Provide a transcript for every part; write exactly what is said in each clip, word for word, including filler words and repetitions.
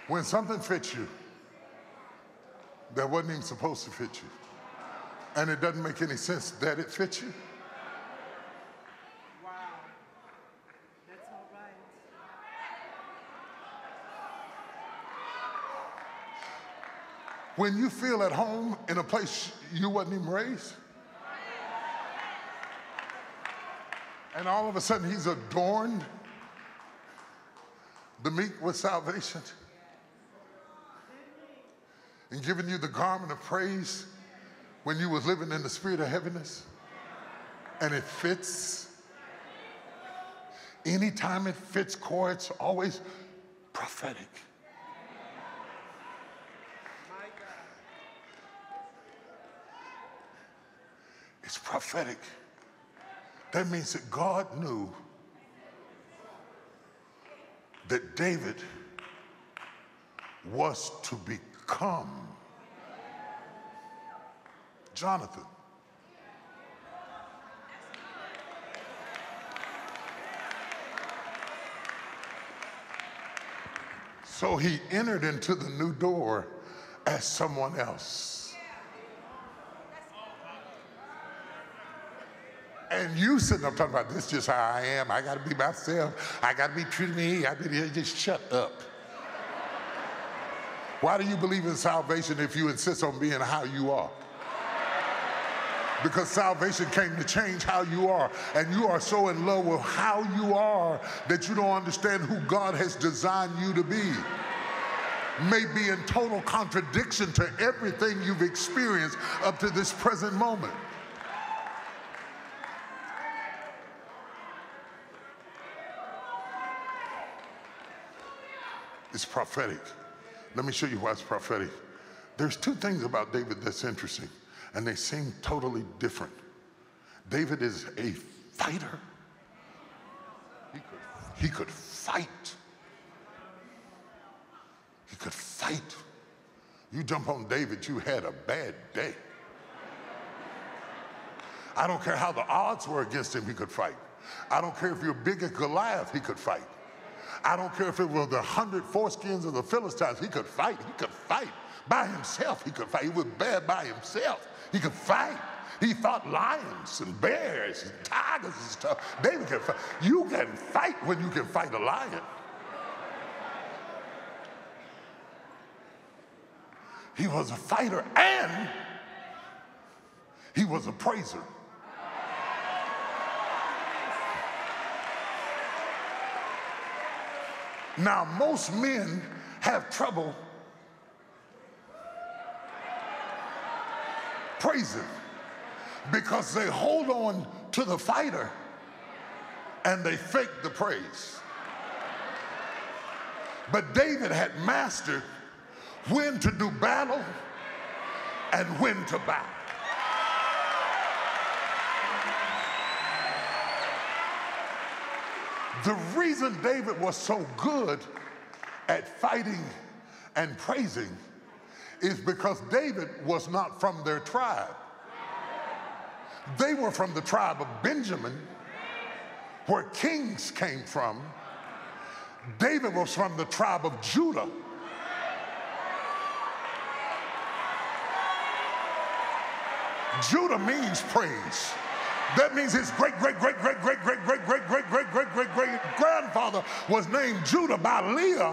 When something fits you that wasn't even supposed to fit you, and it doesn't make any sense that it fits you. Wow. That's all right. When you feel at home in a place you wasn't even raised, and all of a sudden he's adorned the meek with salvation and giving you the garment of praise when you was living in the spirit of heaviness, and it fits. Anytime it fits core, it's always prophetic. It's prophetic. That means that God knew that David was to become Jonathan. So he entered into the new door as someone else. And you sitting up talking about, this is just how I am. I got to be myself. I got to be true to me. I gotta be, just shut up. Why do you believe in salvation if you insist on being how you are? Because salvation came to change how you are. And you are so in love with how you are that you don't understand who God has designed you to be. May be in total contradiction to everything you've experienced up to this present moment. It's prophetic. Let me show you why it's prophetic. There's two things about David that's interesting, and they seem totally different. David is a fighter. He could, he could fight. He could fight. You jump on David, you had a bad day. I don't care how the odds were against him, he could fight. I don't care if you're big as Goliath, he could fight. I don't care if it were the hundred foreskins of the Philistines, he could fight. He could fight by himself. He could fight. He was bad by himself. He could fight. He fought lions and bears and tigers and stuff. David can fight. You can fight when you can fight a lion. He was a fighter and he was a praiser. Now, most men have trouble praising because they hold on to the fighter and they fake the praise. But David had mastered when to do battle and when to bow. The reason David was so good at fighting and praising is because David was not from their tribe. They were from the tribe of Benjamin, where kings came from. David was from the tribe of Judah. Judah means praise. That means his great, great, great, great, great, great, great, great, great, great, great, great, great grandfather was named Judah by Leah.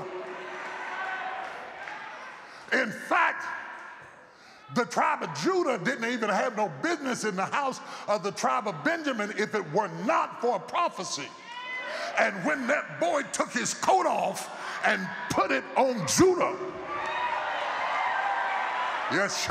In fact, the tribe of Judah didn't even have no business in the house of the tribe of Benjamin if it were not for a prophecy. And when that boy took his coat off and put it on Judah, yes,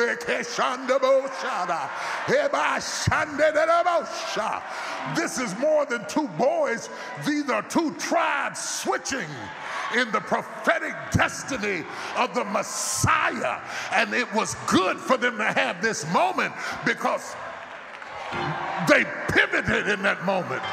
this is more than two boys. These are two tribes switching in the prophetic destiny of the Messiah. And it was good for them to have this moment because they pivoted in that moment.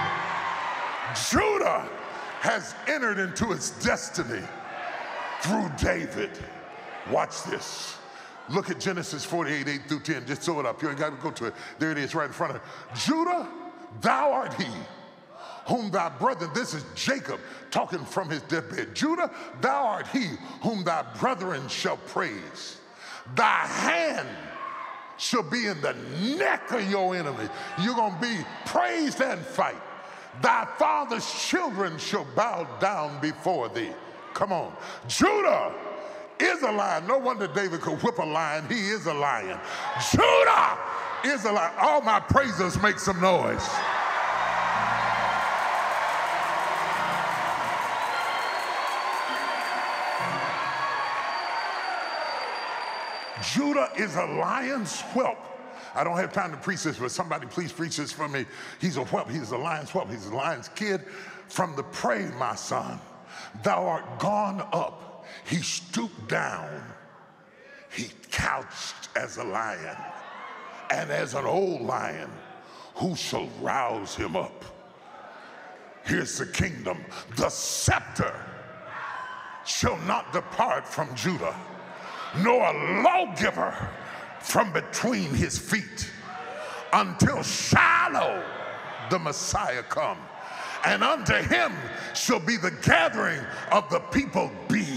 Judah has entered into its destiny through David. Watch this. Look at Genesis forty-eight, eight through ten. Just throw it up. You ain't got to go to it. There it is right in front of it. Judah, thou art he whom thy brethren, this is Jacob talking from his deathbed. Judah, thou art he whom thy brethren shall praise. Thy hand shall be in the neck of your enemy. You're going to be praised and fight. Thy father's children shall bow down before thee. Come on. Judah is a lion. No wonder David could whip a lion. He is a lion. Judah is a lion. All my praisers make some noise. Judah is a lion's whelp. I don't have time to preach this, but somebody please preach this for me. He's a whelp. He's a lion's whelp. He's a lion's kid. From the prey, my son, thou art gone up. He stooped down. He couched as a lion. And as an old lion, who shall rouse him up? Here's the kingdom. The scepter shall not depart from Judah, nor a lawgiver from between his feet, until Shiloh the Messiah come, and unto him shall be the gathering of the people be.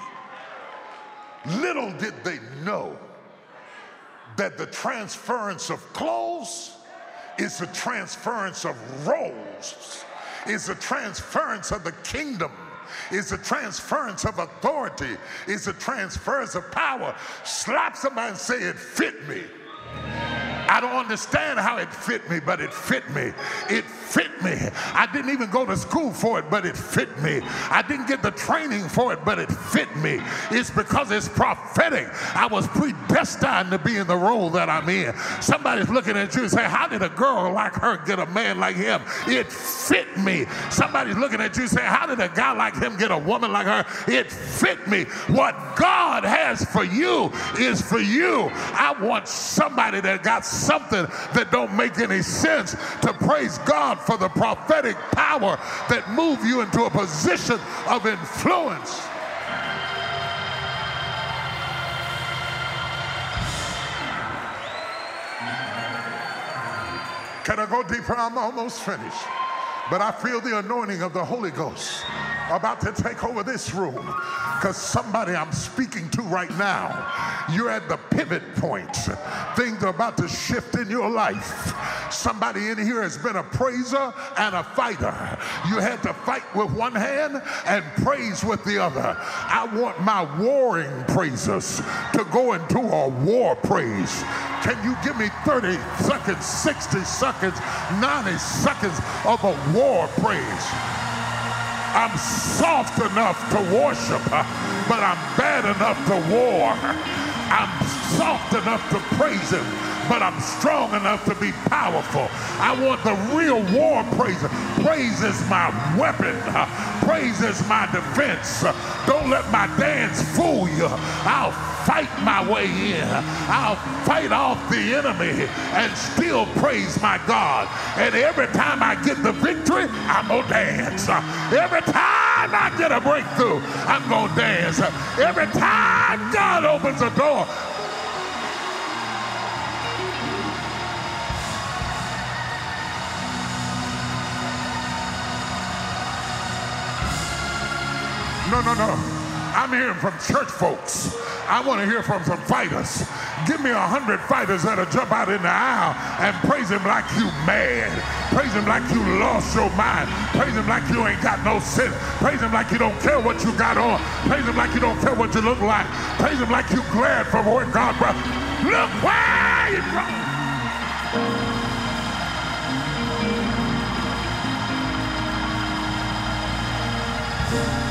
Little did they know that the transference of clothes is the transference of roles, is the transference of the kingdom, is the transference of authority, is the transference of power. Slap somebody and say, it fit me. I don't understand how it fit me, but it fit me. It fit me. I didn't even go to school for it, but it fit me. I didn't get the training for it, but it fit me. It's because it's prophetic. I was predestined to be in the role that I'm in. Somebody's looking at you and say, how did a girl like her get a man like him? It fit me. Somebody's looking at you and say, how did a guy like him get a woman like her? It fit me. What God has for you is for you. I want somebody that got something that don't make any sense to praise God for the prophetic power that move you into a position of influence. Can I go deeper? I'm almost finished. But I feel the anointing of the Holy Ghost about to take over this room, because somebody I'm speaking to right now, you're at the pivot point. Things are about to shift in your life. Somebody in here has been a praiser and a fighter. You had to fight with one hand and praise with the other. I want my warring praisers to go into a war praise. Can you give me thirty seconds, sixty seconds, ninety seconds of a war praise? I'm soft enough to worship, but I'm bad enough to war. I'm soft enough to praise him, but I'm strong enough to be powerful. I want the real war praiser. Praise is my weapon. Praise is my defense. Don't let my dance fool you. I'll fight my way in. I'll fight off the enemy and still praise my God. And every time I get the victory, I'm gonna dance. Every time I get a breakthrough, I'm gonna dance. Every time God opens a door, no, no, no. I'm hearing from church folks. I want to hear from some fighters. Give me a hundred fighters that'll jump out in the aisle and praise him like you mad. Praise him like you lost your mind. Praise him like you ain't got no sense. Praise him like you don't care what you got on. Praise him like you don't care what you look like. Praise him like you glad from where God brought. Look where you from.